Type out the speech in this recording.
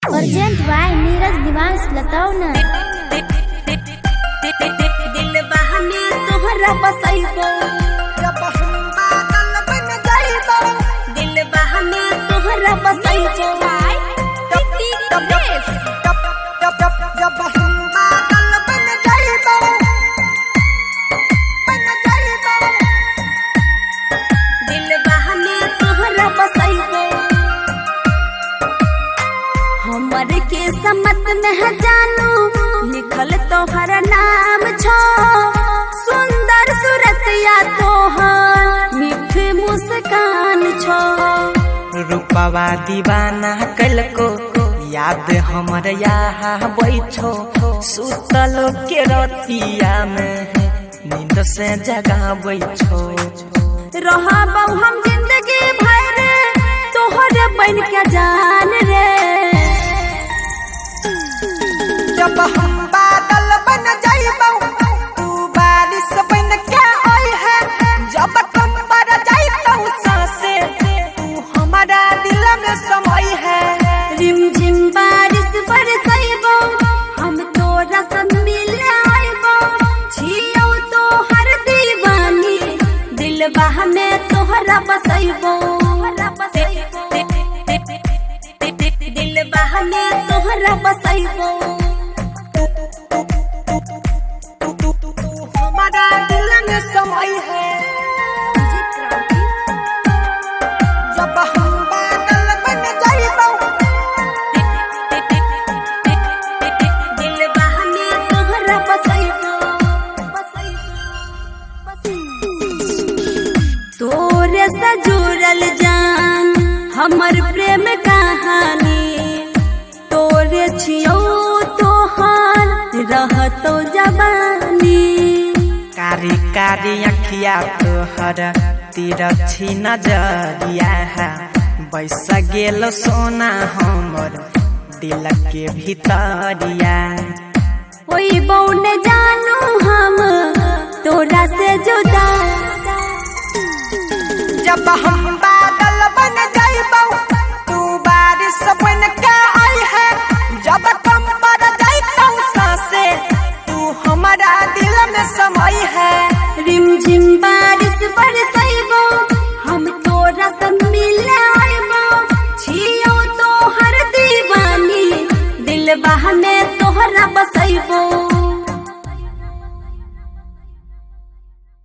Urgent by Neeraj Divansh बताओ ना। दिल बहने तोहरा बसैबो जब हम बादल बन जाइबो। दिल बहने तोहरा बसैबो जब हम बादल बन जाइबो दिल बहने तोहरा बसैबो। हमर के समत में है जानू लिखल तोहर नाम छो। सुंदर सूरतिया तोहर मीठ मुस्कान छो। रूपवा दीवाना कल को याद हमर यहाँ बैठो। सुतल के रतिया में नींद से जगा बैठो। रहबौ हम जिंदगी भर तोहर बन के जान रे। जब हम बादल बन जाइबौ तू बारिश बन के आई है। जब तुम पर जाइतौ सांसे तू हमारा दिल में समय है। रिमझिम बारिश बरसैबौ हम तोरा संग मिले आइबौ। छियौ तोहर दीवानी दिलबा में तोहरा बसैबौ। दिलबा में तोहरा बसैबौ। हमारा दिल में समय है। जब हम बादल बन जाइबौ दिलबा में तोहरा बसैबौ। तोरे से जुड़ल जान हमर प्रेम कहानी। तोरे छियौ तोहर रहतो जवानी। कारी कारी अखिया तोहर तिरछी नजरिया है। बैस गेल सोना हमर दिल के भीतरिया। ओई बौन जानू हम तोरा से जुदा। जब हम बादल बन जाइबौ तू बारिश बन के आई है। जब तुम पर जाइतौ सांसे तू हमारा दिल में समय है। रिमझिम